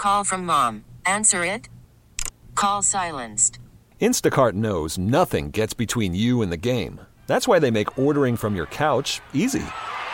Call from mom. Answer it. Call silenced. Instacart knows nothing gets between you and the game. That's why they make ordering from your couch easy.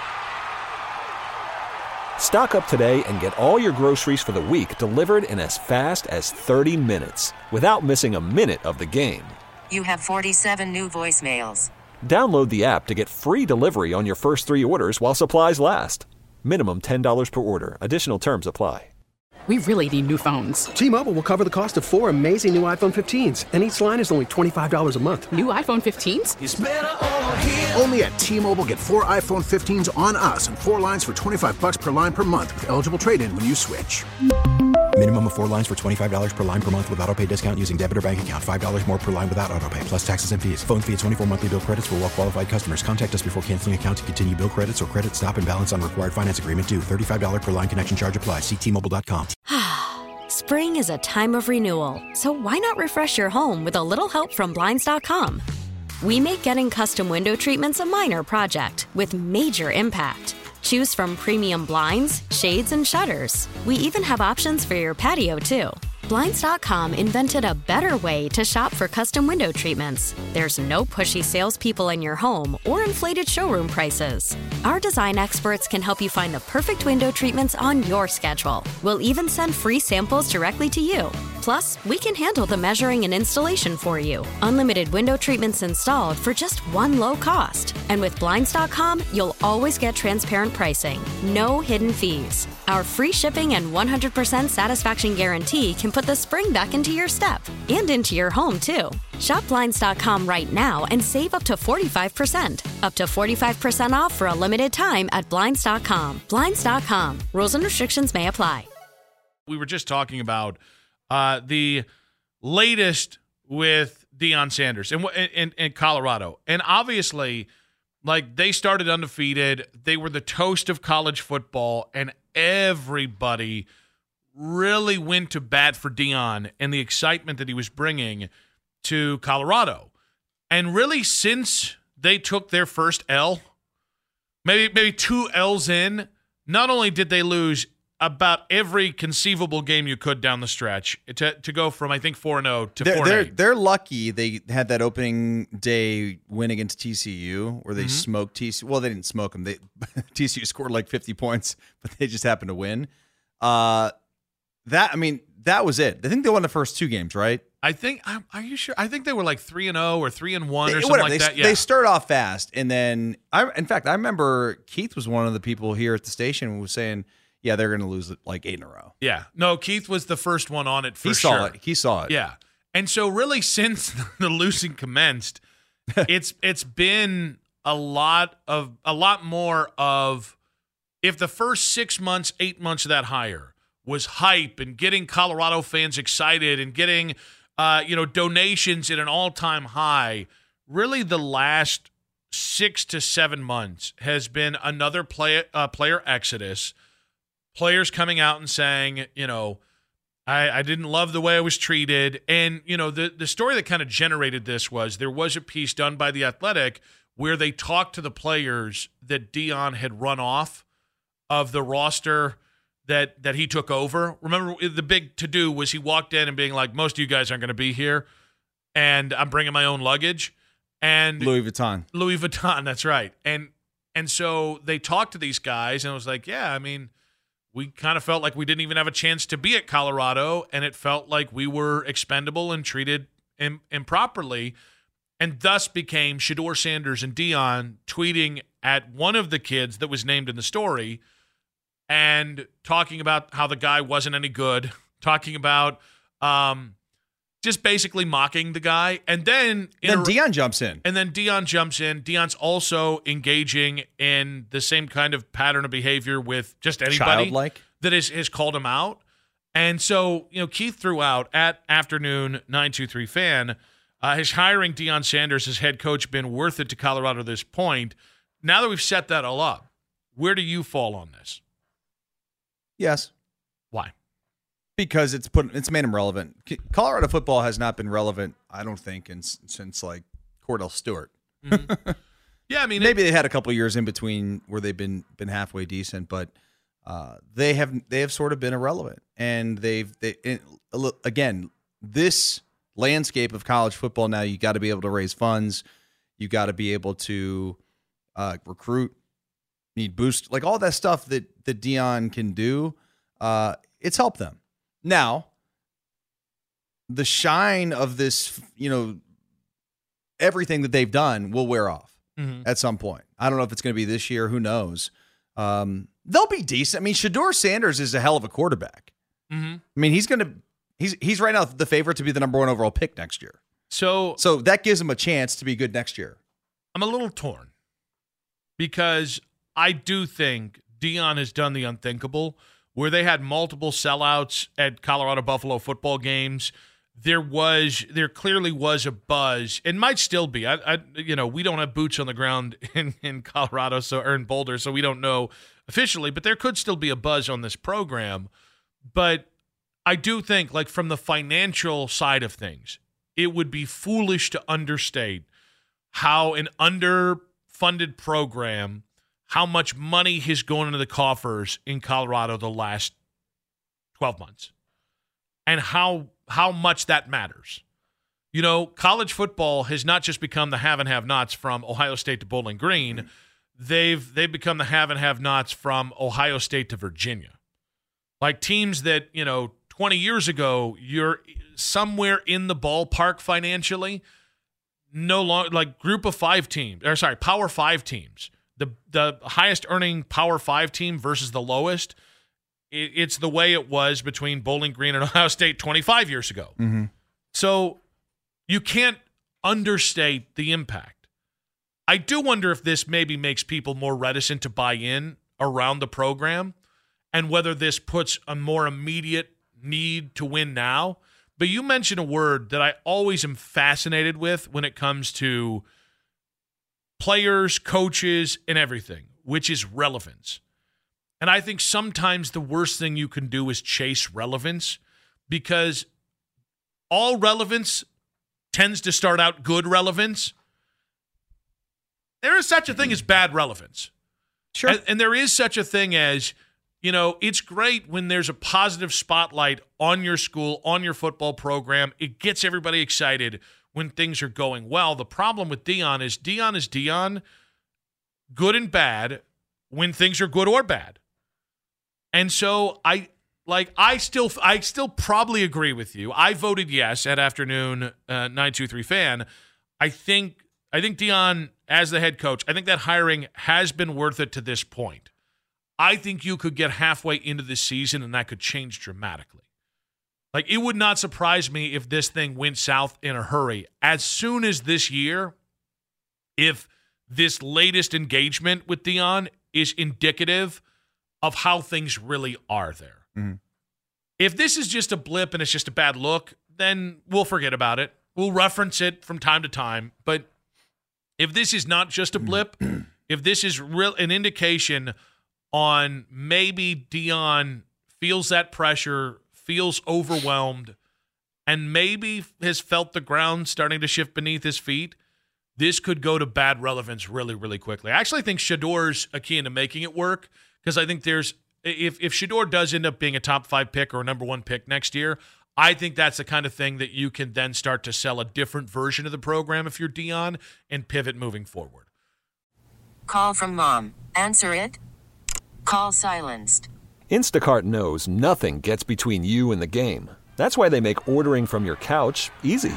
Stock up today and get all your groceries for the week delivered in as fast as 30 minutes without missing a minute of the game. You have 47 new voicemails. Download the app to get free delivery on your first 3 orders while supplies last. Minimum $10 per order. Additional terms apply. We really need new phones. T-Mobile will cover the cost of 4 amazing new iPhone 15s, and each line is only $25 a month. New iPhone 15s? It's better over here. Only at T-Mobile, get 4 iPhone 15s on us and 4 lines for $25 per line per month with eligible trade-in when you switch. Minimum of 4 lines for $25 per line per month with autopay discount using debit or bank account. $5 more per line without autopay, plus taxes and fees. Phone fee at 24 monthly bill credits for well-qualified customers. Contact us before canceling account to continue bill credits or credit stop and balance on required finance agreement due. $35 per line connection charge applies. See T-Mobile.com. Spring is a time of renewal, so why not refresh your home with a little help from Blinds.com? We make getting custom window treatments a minor project with major impact. Choose from premium blinds, shades, and shutters. We even have options for your patio, too. Blinds.com invented a better way to shop for custom window treatments. There's no pushy salespeople in your home or inflated showroom prices. Our design experts can help you find the perfect window treatments on your schedule. We'll even send free samples directly to you. Plus, we can handle the measuring and installation for you. Unlimited window treatments installed for just one low cost. And with Blinds.com, you'll always get transparent pricing. No hidden fees. Our free shipping and 100% satisfaction guarantee can put the spring back into your step and into your home, too. Shop Blinds.com right now and save up to 45%. Up to 45% off for a limited time at Blinds.com. Blinds.com. Rules and restrictions may apply. We were just talking about the latest with Deion Sanders in Colorado. And obviously, like, they started undefeated. They were the toast of college football, and everybody really went to bat for Deion and the excitement that he was bringing to Colorado. And really, since they took their first L, maybe 2 L's in, not only did they lose about every conceivable game you could down the stretch to go from, I think, 4-0 to 4-8. They're lucky they had that opening day win against TCU where they smoked TCU. Well, they didn't smoke them. TCU scored like 50 points, but they just happened to win. That was it. I think they won the first 2 games, right? I think. Are you sure? I think they were like 3-0 or 3-1 or something whatever. like that. Yeah. They started off fast, and then I remember Keith was one of the people here at the station who was saying, yeah, they're going to lose like 8 in a row. Yeah. No, Keith was the first one on it for sure. He saw it. Yeah. And so really since the losing commenced, it's been a lot more of, if the first 6 months, 8 months of that hire was hype and getting Colorado fans excited and getting donations at an all-time high, really the last 6 to 7 months has been another player exodus. Players coming out and saying, I didn't love the way I was treated. And, the story that kind of generated this was there was a piece done by The Athletic where they talked to the players that Deion had run off of the roster that he took over. Remember, the big to-do was he walked in and being like, most of you guys aren't going to be here, and I'm bringing my own luggage. And Louis Vuitton, that's right. And so they talked to these guys, and it was like, yeah, we kind of felt like we didn't even have a chance to be at Colorado, and it felt like we were expendable and treated improperly, and thus became Shedeur Sanders and Deion tweeting at one of the kids that was named in the story and talking about how the guy wasn't any good, talking about just basically mocking the guy. And then Deion jumps in. And then Deion jumps in. Deion's also engaging in the same kind of pattern of behavior with just anybody childlike that has called him out. And so, Keith threw out at Afternoon 923 Fan, his hiring Deion Sanders as head coach been worth it to Colorado at this point. Now that we've set that all up, where do you fall on this? Yes. Why? Because it's made him relevant. Colorado football has not been relevant, I don't think, since like Cordell Stewart. Mm-hmm. Yeah, maybe they had a couple years in between where they've been halfway decent, but they have sort of been irrelevant, and again, this landscape of college football now, you got to be able to raise funds, you got to be able to recruit, need boost, like all that stuff that Deion can do. It's helped them. Now, the shine of this, everything that they've done will wear off at some point. I don't know if it's going to be this year. Who knows? They'll be decent. I mean, Shedeur Sanders is a hell of a quarterback. I mean, he's right now the favorite to be the number 1 overall pick next year. So that gives him a chance to be good next year. I'm a little torn because I do think Deion has done the unthinkable where they had multiple sellouts at Colorado Buffalo football games. There clearly was a buzz, and might still be. We don't have boots on the ground in Colorado, or in Boulder, so we don't know officially. But there could still be a buzz on this program. But I do think, like from the financial side of things, it would be foolish to understate how an underfunded program, how much money has gone into the coffers in Colorado the last 12 months, and how much that matters. College football has not just become the have and have-nots from Ohio State to Bowling Green. They've become the have and have-nots from Ohio State to Virginia. Like teams that, 20 years ago, you're somewhere in the ballpark financially, no longer like Power 5 teams. The highest earning Power 5 team versus the lowest. It's the way it was between Bowling Green and Ohio State 25 years ago. So you can't understate the impact. I do wonder if this maybe makes people more reticent to buy in around the program and whether this puts a more immediate need to win now. But you mentioned a word that I always am fascinated with when it comes to players, coaches, and everything, which is relevance. And I think sometimes the worst thing you can do is chase relevance, because all relevance tends to start out good relevance. There is such a thing as bad relevance. Sure. And there is such a thing as, it's great when there's a positive spotlight on your school, on your football program. It gets everybody excited when things are going well. The problem with Deion is Deion, good and bad, when things are good or bad. And so I still probably agree with you. I voted yes at afternoon 923 fan. I think Deion as the head coach, I think that hiring has been worth it to this point. I think you could get halfway into the season and that could change dramatically. Like, it would not surprise me if this thing went south in a hurry as soon as this year, if this latest engagement with Deion is indicative of how things really are there. If this is just a blip and it's just a bad look, then we'll forget about it. We'll reference it from time to time. But if this is not just a blip, if this is an indication on maybe Deion feels that pressure, feels overwhelmed, and maybe has felt the ground starting to shift beneath his feet, this could go to bad relevance really, really quickly. I actually think Shedeur's a key into making it work, because I think if Shedeur does end up being a top 5 pick or a number 1 pick next year, I think that's the kind of thing that you can then start to sell a different version of the program if you're Deion and pivot moving forward. Call from mom. Answer it. Call silenced. Instacart knows nothing gets between you and the game. That's why they make ordering from your couch easy.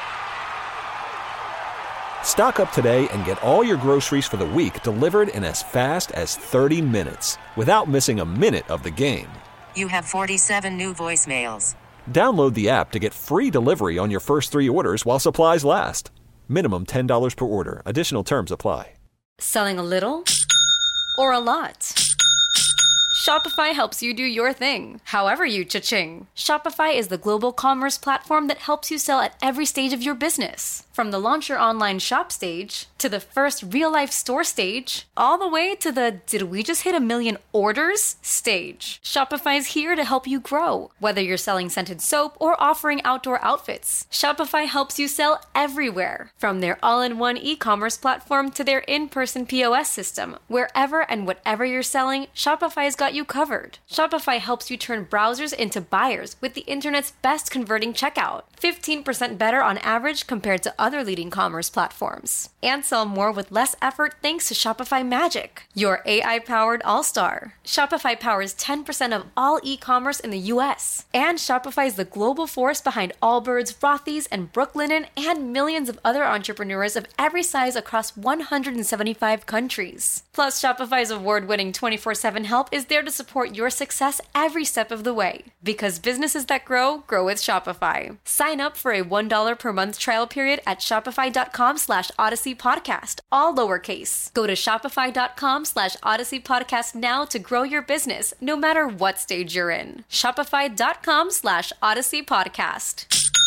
Stock up today and get all your groceries for the week delivered in as fast as 30 minutes without missing a minute of the game. You have 47 new voicemails. Download the app to get free delivery on your first 3 orders while supplies last. Minimum $10 per order. Additional terms apply. Selling a little or a lot? Shopify helps you do your thing, however you cha-ching. Shopify is the global commerce platform that helps you sell at every stage of your business. From the launch your online shop stage, to the first real-life store stage, all the way to the did we just hit 1 million orders stage. Shopify's here to help you grow. Whether you're selling scented soap or offering outdoor outfits, Shopify helps you sell everywhere. From their all-in-one e-commerce platform to their in-person POS system, wherever and whatever you're selling, Shopify's got got you covered. Shopify helps you turn browsers into buyers with the internet's best converting checkout. 15% better on average compared to other leading commerce platforms. And sell more with less effort thanks to Shopify Magic, your AI-powered all-star. Shopify powers 10% of all e-commerce in the U.S. And Shopify is the global force behind Allbirds, Rothy's, and Brooklinen, and millions of other entrepreneurs of every size across 175 countries. Plus, Shopify's award-winning 24/7 help is there to support your success every step of the way. Because businesses that grow, grow with Shopify. Sign up for a $1 per month trial period at shopify.com/Odyssey Podcast, all lowercase. Go to shopify.com/Odyssey Podcast now to grow your business, no matter what stage you're in. Shopify.com/Odyssey Podcast.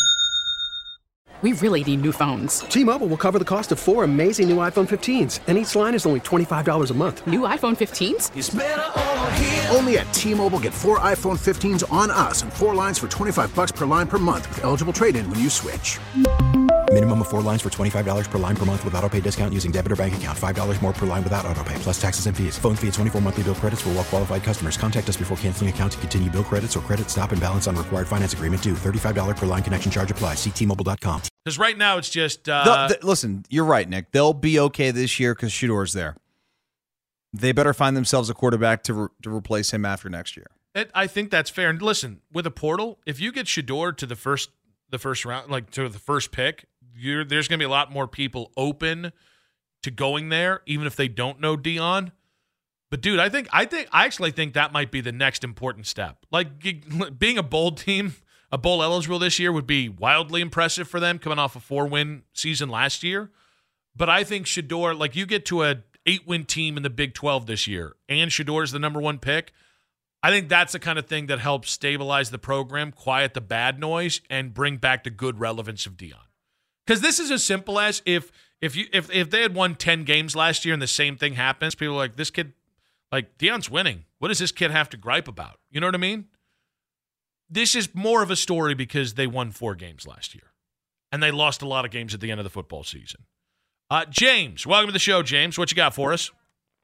We really need new phones. T-Mobile will cover the cost of 4 amazing new iPhone 15s, and each line is only $25 a month. New iPhone 15s? It's better over here. Only at T-Mobile, get 4 iPhone 15s on us and 4 lines for $25 per line per month with eligible trade-in when you switch. Minimum of 4 lines for $25 per line per month with auto-pay discount using debit or bank account. $5 more per line without auto-pay, plus taxes and fees. Phone fee at 24 monthly bill credits for well-qualified customers. Contact us before canceling account to continue bill credits or credit stop and balance on required finance agreement due. $35 per line connection charge applies. See T-Mobile.com. Because right now it's just... listen, you're right, Nick. They'll be okay this year because Shedor's there. They better find themselves a quarterback to replace him after next year. I think that's fair. And listen, with a portal, if you get Shedeur to the first round, like to the first pick, there's going to be a lot more people open to going there, even if they don't know Deion. But dude, I actually think that might be the next important step. Like being a bowl team, a bowl eligible this year would be wildly impressive for them, coming off a 4-win season last year. But I think Shedeur, like you get to a 8-win team in the Big 12 this year, and Shedeur is the number 1 pick. I think that's the kind of thing that helps stabilize the program, quiet the bad noise, and bring back the good relevance of Deion. Because this is as simple as if they had won 10 games last year and the same thing happens, people are like, this kid, like Deion's winning. What does this kid have to gripe about? You know what I mean? This is more of a story because they won 4 games last year, and they lost a lot of games at the end of the football season. James, welcome to the show, James. What you got for us?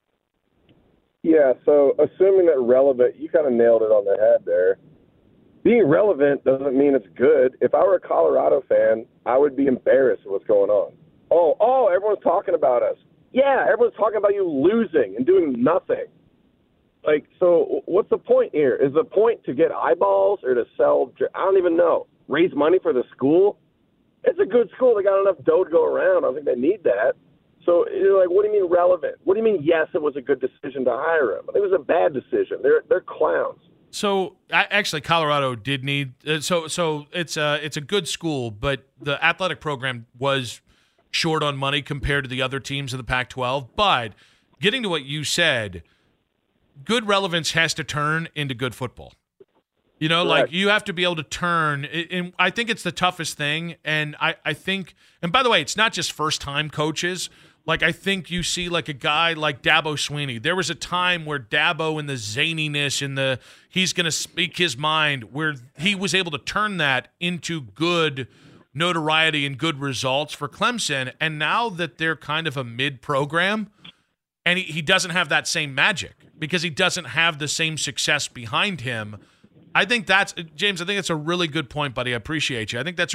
Yeah, so assuming that relevant, you kind of nailed it on the head there. Being relevant doesn't mean it's good. If I were a Colorado fan, I would be embarrassed at what's going on. Oh, everyone's talking about us. Yeah, everyone's talking about you losing and doing nothing. Like, so what's the point here? Is the point to get eyeballs or to sell? I don't even know. Raise money for the school? It's a good school. They got enough dough to go around. I don't think they need that. So you're like, what do you mean relevant? What do you mean, yes, it was a good decision to hire him? I think it was a bad decision. They're clowns. So actually, Colorado did need so it's a good school, but the athletic program was short on money compared to the other teams in the Pac-12. But getting to what you said, good relevance has to turn into good football. You know, Correct. like you have to be able to turn. And I think it's the toughest thing. And I think, and by the way, it's not just first-time coaches. Like, I think you see, like, a guy like Dabo Swinney. There was a time where Dabo and the zaniness and he's going to speak his mind, where he was able to turn that into good notoriety and good results for Clemson. And now that they're kind of a mid-program, and he doesn't have that same magic because he doesn't have the same success behind him. I think that's, James, I think that's a really good point, buddy. I appreciate you. I think that's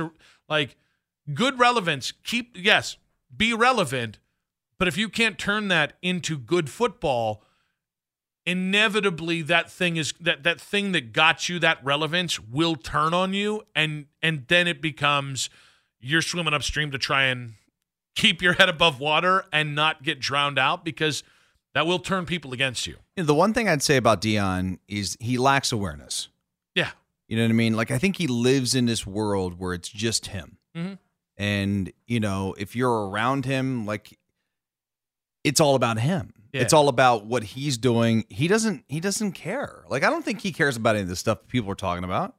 good relevance. Be relevant. But if you can't turn that into good football, inevitably that thing that got you that relevance will turn on you, and then it becomes you're swimming upstream to try and keep your head above water and not get drowned out, because that will turn people against you. The one thing I'd say about Deion is he lacks awareness. Yeah. You know what I mean? Like, I think he lives in this world where it's just him. Mm-hmm. And, you know, if you're around him, like, it's all about him. Yeah. It's all about what he's doing. He doesn't care. Like, I don't think he cares about any of the stuff people are talking about.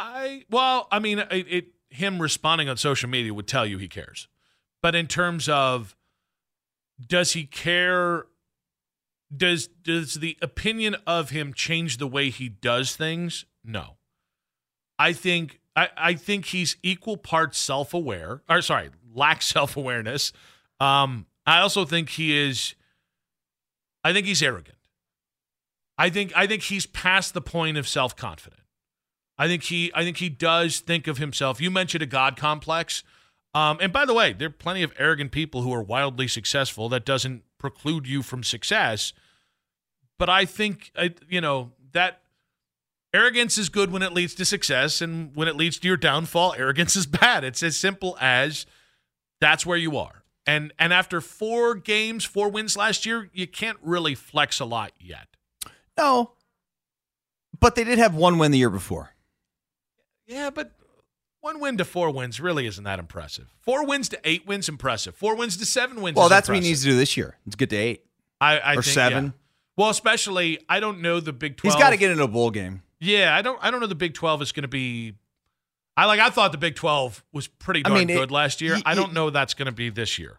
Him responding on social media would tell you he cares. But in terms of, does he care? Does the opinion of him change the way he does things? No. I think he's equal parts self-aware. Lacks self-awareness. I also think he's arrogant. I think he's past the point of self-confident. I think he does think of himself. You mentioned a God complex. And by the way, there are plenty of arrogant people who are wildly successful. That doesn't preclude you from success. But I think, that arrogance is good when it leads to success, and when it leads to your downfall, arrogance is bad. It's as simple as that's where you are. And after 4 wins last year, you can't really flex a lot yet. No. But they did have 1 win the year before. Yeah, but 1 win to 4 wins really isn't that impressive. 4 wins to 8 wins, impressive. 4 wins to 7 wins. Well, that's impressive. what he needs to do this year. Let's get to 8 or think, 7. Yeah. Well, especially I don't know the Big 12. He's got to get into a bowl game. Yeah, I don't know the Big 12 is going to be. I thought the Big 12 was pretty darn good last year. I don't know that's going to be this year.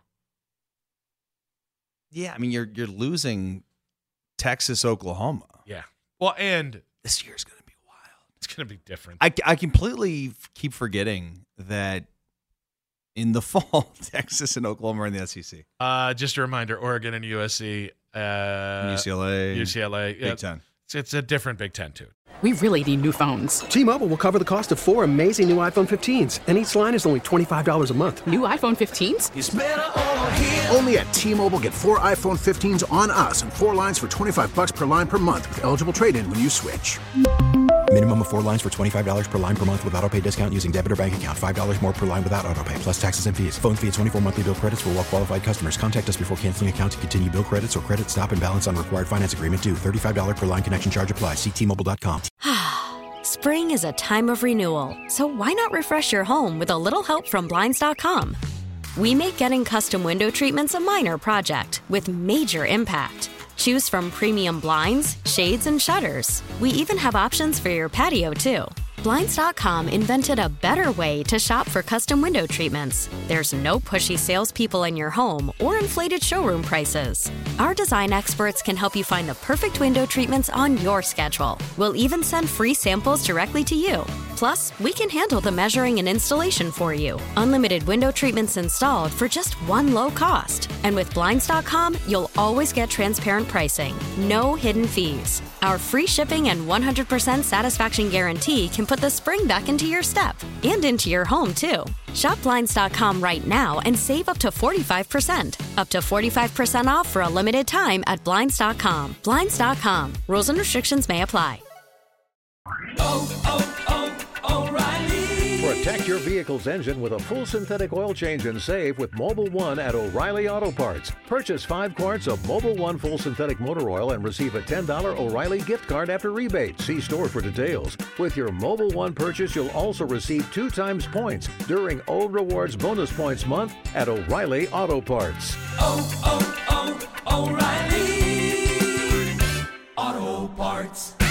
Yeah, I mean you're losing Texas, Oklahoma. Yeah. Well, and this year's going to be wild. It's going to be different. I completely keep forgetting that in the fall, Texas and Oklahoma are in the SEC. Just a reminder: Oregon and USC, UCLA, yeah, Big Ten. It's a different Big Ten too. We really need new phones. T-Mobile will cover the cost of 4 amazing new iPhone 15s, and each line is only $25 a month. New iPhone 15s? It's better over here. Only at T-Mobile, get 4 iPhone 15s on us and 4 lines for $25 per line per month with eligible trade-in when you switch. Minimum of 4 lines for $25 per line per month with autopay discount using debit or bank account. $5 more per line without autopay, plus taxes and fees. Phone fee at 24 monthly bill credits for well-qualified customers. Contact us before canceling account to continue bill credits or credit stop and balance on required finance agreement due. $35 per line connection charge applies. See T-Mobile.com. Spring is a time of renewal, so why not refresh your home with a little help from Blinds.com? We make getting custom window treatments a minor project with major impact. Choose from premium blinds, shades, and shutters. We even have options for your patio, too. Blinds.com invented a better way to shop for custom window treatments. There's no pushy salespeople in your home or inflated showroom prices. Our design experts can help you find the perfect window treatments on your schedule. We'll even send free samples directly to you. Plus, we can handle the measuring and installation for you. Unlimited window treatments installed for just one low cost. And with Blinds.com, you'll always get transparent pricing. No hidden fees. Our free shipping and 100% satisfaction guarantee can put the spring back into your step and into your home, too. Shop Blinds.com right now and save up to 45%. Up to 45% off for a limited time at Blinds.com. Blinds.com. Rules and restrictions may apply. O'Reilly. Protect your vehicle's engine with a full synthetic oil change and save with Mobil 1 at O'Reilly Auto Parts. Purchase 5 quarts of Mobil 1 full synthetic motor oil and receive a $10 O'Reilly gift card after rebate. See store for details. With your Mobil 1 purchase, you'll also receive 2 times points during O Rewards Bonus Points Month at O'Reilly Auto Parts. O'Reilly Auto Parts.